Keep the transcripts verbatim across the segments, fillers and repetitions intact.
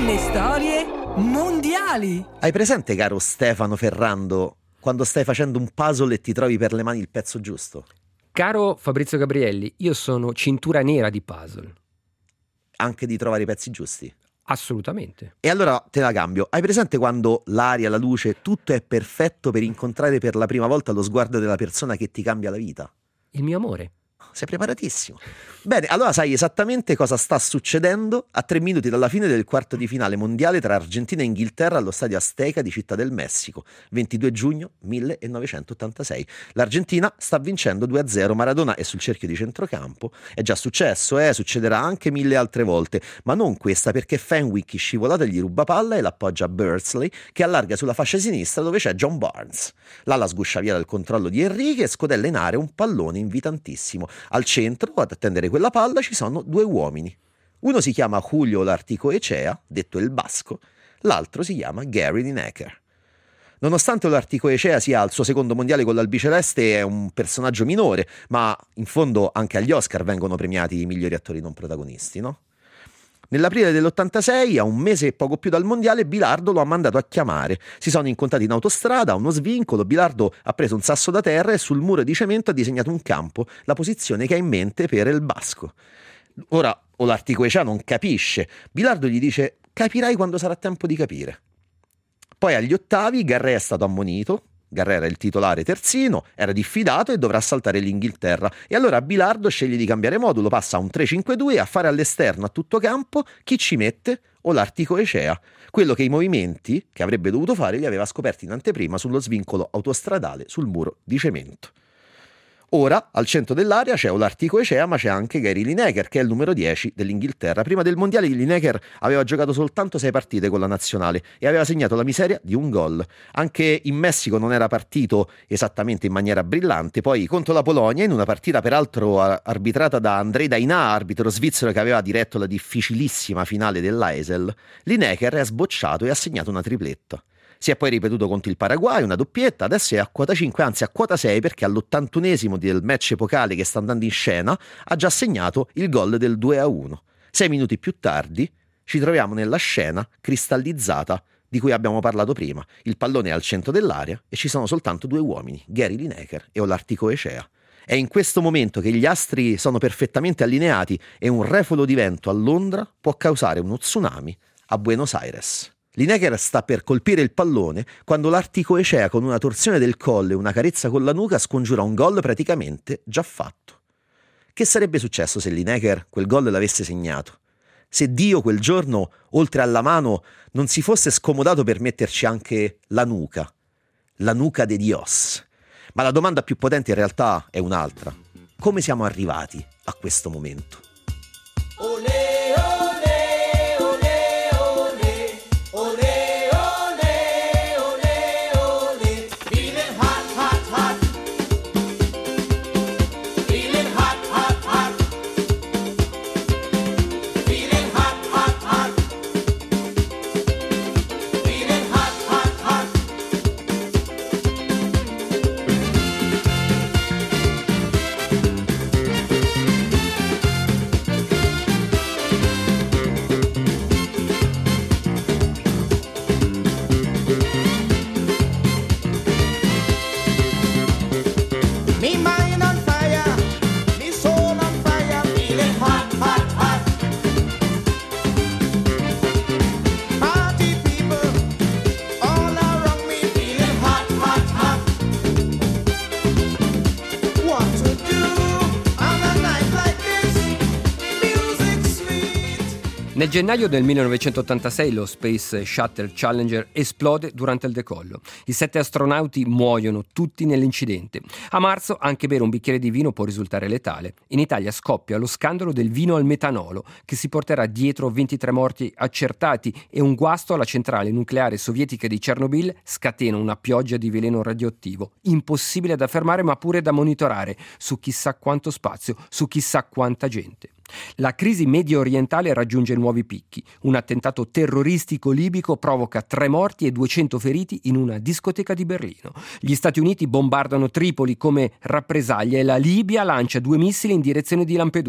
Le storie mondiali. Hai presente, caro Stefano Ferrando, quando stai facendo un puzzle e ti trovi per le mani il pezzo giusto? Caro Fabrizio Gabrielli, io sono cintura nera di puzzle. Anche di trovare i pezzi giusti? Assolutamente. E allora te la cambio. Hai presente quando l'aria, la luce, tutto è perfetto per incontrare per la prima volta lo sguardo della persona che ti cambia la vita? Il mio amore. Sei preparatissimo. Bene, allora sai esattamente cosa sta succedendo a tre minuti dalla fine del quarto di finale mondiale tra Argentina e Inghilterra allo stadio Azteca di Città del Messico, ventidue giugno millenovecentottantasei. L'Argentina sta vincendo due a zero, Maradona è sul cerchio di centrocampo. È già successo, eh? Succederà anche mille altre volte, ma non questa, perché Fenwick scivolata gli ruba palla e l'appoggia a Beardsley, che allarga sulla fascia sinistra dove c'è John Barnes. L'ala sguscia via dal controllo di Enrique e scodella in area un pallone invitantissimo. Al centro, ad attendere quella palla, ci sono due uomini. Uno si chiama Julio l'Articoechea, detto il Basco, l'altro si chiama Gary Lineker. Nonostante l'Articoechea sia al suo secondo mondiale con l'albiceleste, è un personaggio minore, ma in fondo anche agli Oscar vengono premiati i migliori attori non protagonisti, no? Nell'aprile dell'ottantasei, a un mese e poco più dal mondiale, Bilardo lo ha mandato a chiamare. Si sono incontrati in autostrada, a uno svincolo. Bilardo ha preso un sasso da terra e sul muro di cemento ha disegnato un campo, la posizione che ha in mente per il Basco. Ora, o l'Articoechea non capisce. Bilardo gli dice: capirai quando sarà tempo di capire. Poi agli ottavi Garré è stato ammonito. Garré era il titolare terzino, era diffidato e dovrà saltare l'Inghilterra. E allora Bilardo sceglie di cambiare modulo, passa a un tre cinque due e a fare all'esterno a tutto campo chi ci mette o l'Articoechea, quello che i movimenti che avrebbe dovuto fare li aveva scoperti in anteprima sullo svincolo autostradale sul muro di cemento. Ora, al centro dell'area c'è l'Articoechea, ma c'è anche Gary Lineker, che è il numero dieci dell'Inghilterra. Prima del mondiale Lineker aveva giocato soltanto sei partite con la nazionale e aveva segnato la miseria di un gol. Anche in Messico non era partito esattamente in maniera brillante. Poi contro la Polonia, in una partita peraltro arbitrata da Andrej Dainà, arbitro svizzero che aveva diretto la difficilissima finale dell'Aisel, Lineker è sbocciato e ha segnato una tripletta. Si è poi ripetuto contro il Paraguay, una doppietta, adesso è a quota cinque, anzi a quota sei, perché all'ottantunesimo del match epocale che sta andando in scena ha già segnato il gol del due a uno. Sei minuti più tardi ci troviamo nella scena cristallizzata di cui abbiamo parlato prima. Il pallone è al centro dell'area e ci sono soltanto due uomini, Gary Lineker e l'Articoechea. È in questo momento che gli astri sono perfettamente allineati e un refolo di vento a Londra può causare uno tsunami a Buenos Aires. Lineker sta per colpire il pallone quando l'Articoechea, con una torsione del collo e una carezza con la nuca, scongiura un gol praticamente già fatto. Che sarebbe successo se Lineker quel gol l'avesse segnato? Se Dio quel giorno, oltre alla mano, non si fosse scomodato per metterci anche la nuca, la nuca de Dios. Ma la domanda più potente in realtà è un'altra. Come siamo arrivati a questo momento? Olè! Nel gennaio del millenovecentottantasei lo Space Shuttle Challenger esplode durante il decollo. I sette astronauti muoiono tutti nell'incidente. A marzo anche bere un bicchiere di vino può risultare letale. In Italia scoppia lo scandalo del vino al metanolo, che si porterà dietro ventitré morti accertati e un guasto alla centrale nucleare sovietica di Chernobyl scatena una pioggia di veleno radioattivo, impossibile da fermare ma pure da monitorare, su chissà quanto spazio, su chissà quanta gente. La crisi medio orientale raggiunge nuovi picchi. Un attentato terroristico libico provoca tre morti e duecento feriti in una discoteca di Berlino. Gli Stati Uniti bombardano Tripoli come rappresaglia e la Libia lancia due missili in direzione di Lampedusa.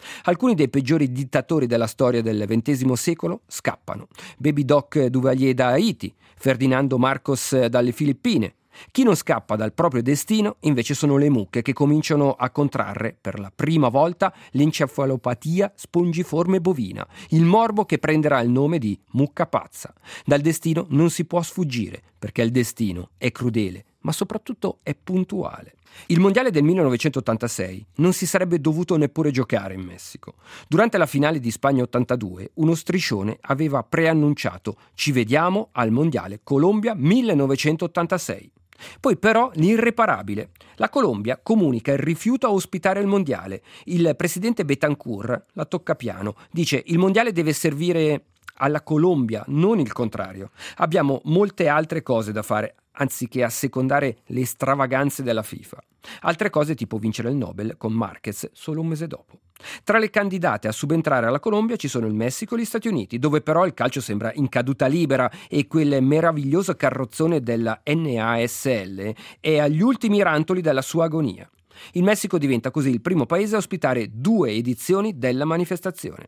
Alcuni dei peggiori dittatori della storia del ventesimo secolo scappano. Baby Doc Duvalier da Haiti, Ferdinando Marcos dalle Filippine. Chi non scappa dal proprio destino invece sono le mucche, che cominciano a contrarre per la prima volta l'encefalopatia spongiforme bovina, il morbo che prenderà il nome di mucca pazza. Dal destino non si può sfuggire, perché il destino è crudele, ma soprattutto è puntuale. Il mondiale del millenovecentottantasei non si sarebbe dovuto neppure giocare in Messico. Durante la finale di Spagna ottantadue, uno striscione aveva preannunciato: ci vediamo al mondiale Colombia millenovecentottantasei. Poi però l'irreparabile. La Colombia comunica il rifiuto a ospitare il mondiale. Il presidente Betancourt, la toccapiano, dice: il mondiale deve servire alla Colombia, non il contrario. Abbiamo molte altre cose da fare, anziché assecondare le stravaganze della FIFA. Altre cose tipo vincere il Nobel con Marquez solo un mese dopo. Tra le candidate a subentrare alla Colombia ci sono il Messico e gli Stati Uniti, dove però il calcio sembra in caduta libera e quel meraviglioso carrozzone della N A S L è agli ultimi rantoli della sua agonia. Il Messico diventa così il primo paese a ospitare due edizioni della manifestazione.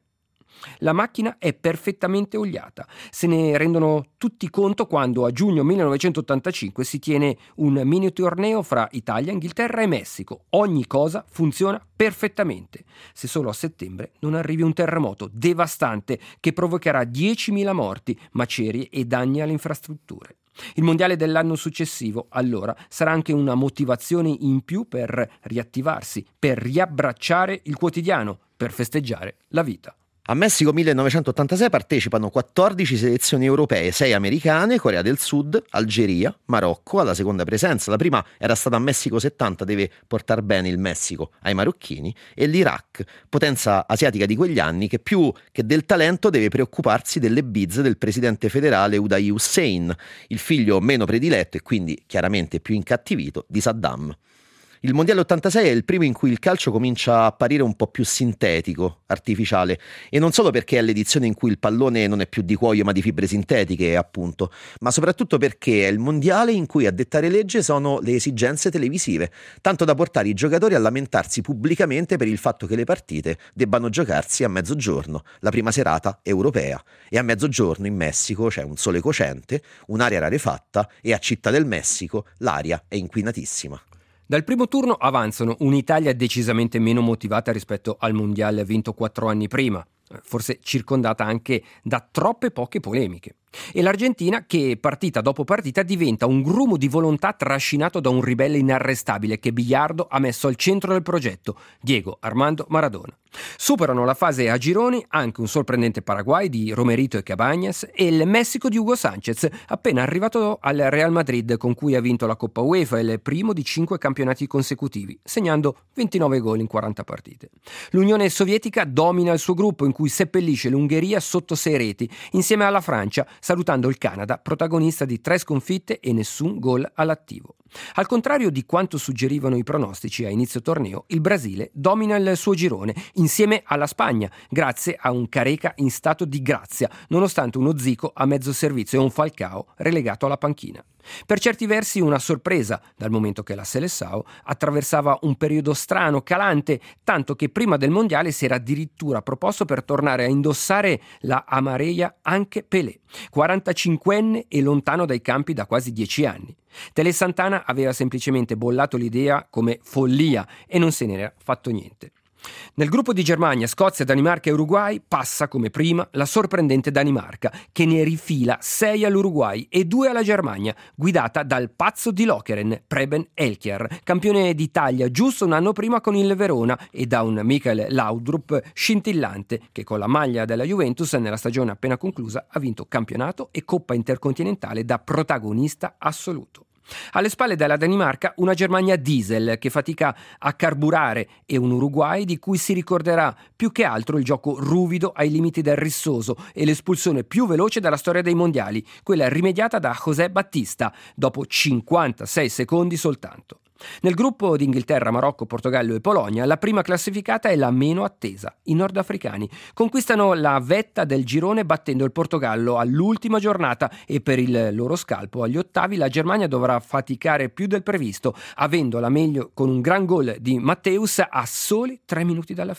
La macchina è perfettamente oliata. Se ne rendono tutti conto quando a giugno millenovecentottantacinque si tiene un mini torneo fra Italia, Inghilterra e Messico. Ogni cosa funziona perfettamente, se solo a settembre non arrivi un terremoto devastante che provocherà diecimila morti, macerie e danni alle infrastrutture. Il mondiale dell'anno successivo, allora, sarà anche una motivazione in più per riattivarsi, per riabbracciare il quotidiano, per festeggiare la vita. A Messico millenovecentottantasei partecipano quattordici selezioni europee, sei americane, Corea del Sud, Algeria, Marocco alla seconda presenza. La prima era stata a Messico settanta, deve portar bene il Messico ai marocchini, e l'Iraq, potenza asiatica di quegli anni, che più che del talento deve preoccuparsi delle bizze del presidente federale Uday Hussein, il figlio meno prediletto e quindi chiaramente più incattivito di Saddam. Il mondiale ottantasei è il primo in cui il calcio comincia a apparire un po' più sintetico, artificiale, e non solo perché è l'edizione in cui il pallone non è più di cuoio ma di fibre sintetiche, appunto, ma soprattutto perché è il mondiale in cui a dettare legge sono le esigenze televisive, tanto da portare i giocatori a lamentarsi pubblicamente per il fatto che le partite debbano giocarsi a mezzogiorno, la prima serata europea, e a mezzogiorno in Messico c'è un sole cocente, un'aria rarefatta e a Città del Messico l'aria è inquinatissima. Dal primo turno avanzano un'Italia decisamente meno motivata rispetto al mondiale vinto quattro anni prima, forse circondata anche da troppe poche polemiche. E l'Argentina che partita dopo partita diventa un grumo di volontà trascinato da un ribelle inarrestabile che Bilardo ha messo al centro del progetto, Diego Armando Maradona. Superano la fase a gironi anche un sorprendente Paraguay di Romerito e Cabañas e il Messico di Hugo Sanchez, appena arrivato al Real Madrid, con cui ha vinto la Coppa UEFA, il primo di cinque campionati consecutivi, segnando ventinove gol in quaranta partite. L'Unione Sovietica domina il suo gruppo, in cui seppellisce l'Ungheria sotto sei reti, insieme alla Francia, salutando il Canada, protagonista di tre sconfitte e nessun gol all'attivo. Al contrario di quanto suggerivano i pronostici a inizio torneo, il Brasile domina il suo girone insieme alla Spagna, grazie a un Careca in stato di grazia, nonostante uno Zico a mezzo servizio e un Falcao relegato alla panchina. Per certi versi una sorpresa, dal momento che la Seleção attraversava un periodo strano, calante, tanto che prima del mondiale si era addirittura proposto per tornare a indossare la amarella anche Pelé, quarantacinquenne e lontano dai campi da quasi dieci anni. Tele Santana aveva semplicemente bollato l'idea come follia e non se n'era fatto niente. Nel gruppo di Germania, Scozia, Danimarca e Uruguay passa come prima la sorprendente Danimarca, che ne rifila sei all'Uruguay e due alla Germania, guidata dal pazzo di Lokeren, Preben Elkjær, campione d'Italia giusto un anno prima con il Verona, e da un Michael Laudrup scintillante, che con la maglia della Juventus nella stagione appena conclusa ha vinto campionato e Coppa Intercontinentale da protagonista assoluto. Alle spalle della Danimarca una Germania diesel che fatica a carburare e un Uruguay di cui si ricorderà più che altro il gioco ruvido ai limiti del rissoso e l'espulsione più veloce della storia dei mondiali, quella rimediata da José Battista dopo cinquantasei secondi soltanto. Nel gruppo di Inghilterra, Marocco, Portogallo e Polonia, la prima classificata è la meno attesa. I nordafricani conquistano la vetta del girone battendo il Portogallo all'ultima giornata e per il loro scalpo agli ottavi la Germania dovrà faticare più del previsto, avendo la meglio con un gran gol di Matthäus a soli tre minuti dalla fine.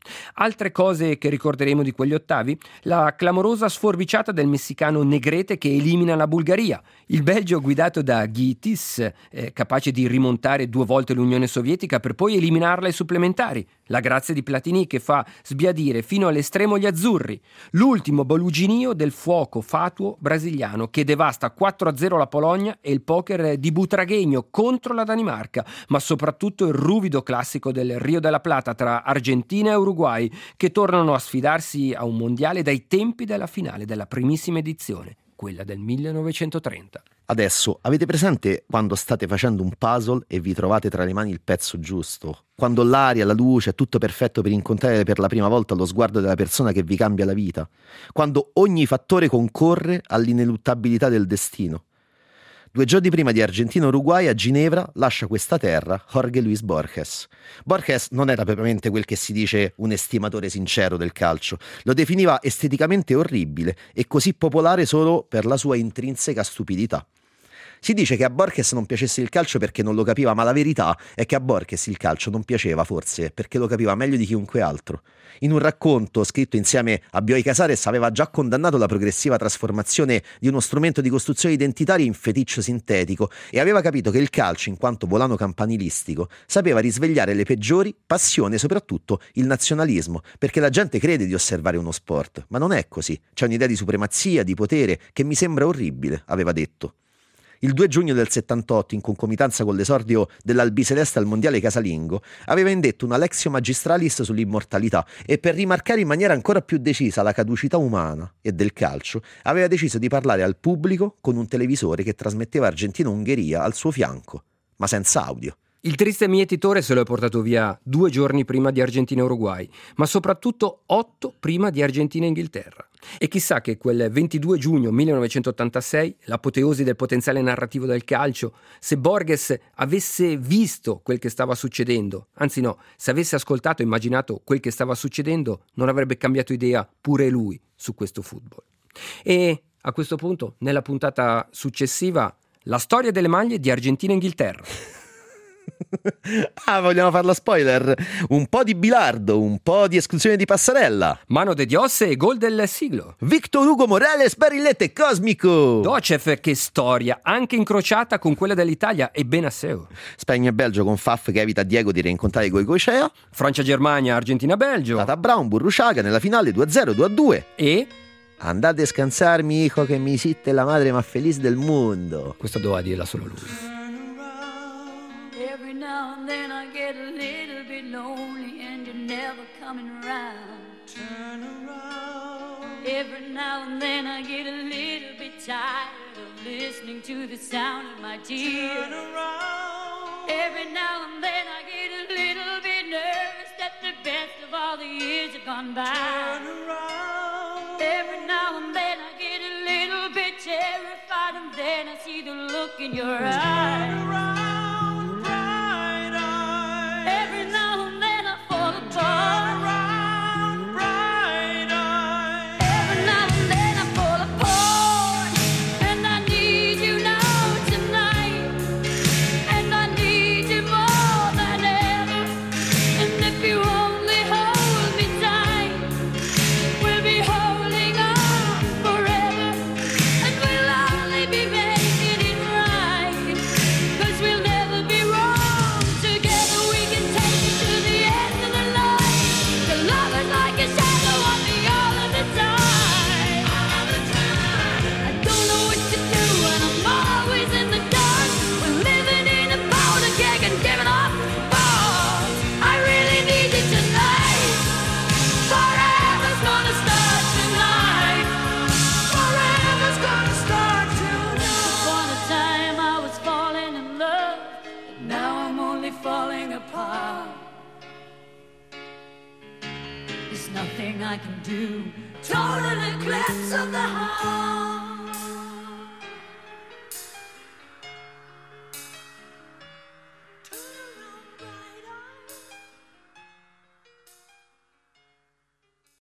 Altre cose che ricorderemo di quegli ottavi? La clamorosa sforbiciata del messicano Negrete che elimina la Bulgaria, il Belgio guidato da Gytis, eh, capace di rimontare due volte l'Unione Sovietica per poi eliminarla ai supplementari, la grazia di Platini che fa sbiadire fino all'estremo gli azzurri, l'ultimo baluginio del fuoco fatuo brasiliano che devasta quattro a zero la Polonia e il poker di Butragueño contro la Danimarca, ma soprattutto il ruvido classico del Rio della Plata tra Argentina e Uruguay che tornano a sfidarsi a un mondiale dai tempi della finale della primissima edizione, quella del millenovecentotrenta. Adesso avete presente quando state facendo un puzzle e vi trovate tra le mani il pezzo giusto? Quando l'aria, la luce è tutto perfetto per incontrare per la prima volta lo sguardo della persona che vi cambia la vita? Quando ogni fattore concorre all'ineluttabilità del destino? Due giorni prima di Argentina-Uruguay a Ginevra lascia questa terra Jorge Luis Borges. Borges non era propriamente quel che si dice un estimatore sincero del calcio, lo definiva esteticamente orribile e così popolare solo per la sua intrinseca stupidità. Si dice che a Borges non piacesse il calcio perché non lo capiva, ma la verità è che a Borges il calcio non piaceva forse perché lo capiva meglio di chiunque altro. In un racconto scritto insieme a Bioy Casares aveva già condannato la progressiva trasformazione di uno strumento di costruzione identitaria in feticcio sintetico e aveva capito che il calcio, in quanto volano campanilistico, sapeva risvegliare le peggiori passioni e soprattutto il nazionalismo, perché la gente crede di osservare uno sport, ma non è così. C'è un'idea di supremazia, di potere, che mi sembra orribile, aveva detto. Il due giugno del settantotto, in concomitanza con l'esordio dell'Albiceleste al mondiale casalingo, aveva indetto una Lectio Magistralis sull'immortalità e per rimarcare in maniera ancora più decisa la caducità umana e del calcio, aveva deciso di parlare al pubblico con un televisore che trasmetteva Argentina-Ungheria al suo fianco, ma senza audio. Il triste mietitore se lo è portato via due giorni prima di Argentina-Uruguay, ma soprattutto otto prima di Argentina-Inghilterra. E chissà che quel ventidue giugno millenovecentottantasei, l'apoteosi del potenziale narrativo del calcio, se Borges avesse visto quel che stava succedendo, anzi no, se avesse ascoltato e immaginato quel che stava succedendo, non avrebbe cambiato idea pure lui su questo football. E a questo punto, nella puntata successiva, la storia delle maglie di Argentina-Inghilterra. Ah, vogliamo farlo spoiler? Un po' di bilardo, un po' di esclusione di passarella. Mano de Dios e gol del siglo. Victor Hugo Morales, barillete cosmico. Docev, che storia, anche incrociata con quella dell'Italia e Benaseu. Spagna e Belgio con Faf che evita a Diego di rincontrare Goicoechea. Francia-Germania, Argentina-Belgio. Tata Brown, Burruchaga nella finale due a zero, due a due. E... andate a descansarmi, hijo, che mi sitte la madre más feliz del mundo. Questa doveva dirla solo lui. Every now and then I get a little bit lonely and you're never coming around. Turn around. Every now and then I get a little bit tired of listening to the sound of my tears. Turn around. Every now and then I get a little bit nervous that the best of all the years have gone by. Turn around. Every now and then I get a little bit terrified and then I see the look in your eyes. Turn around. I can do. Total eclipse of the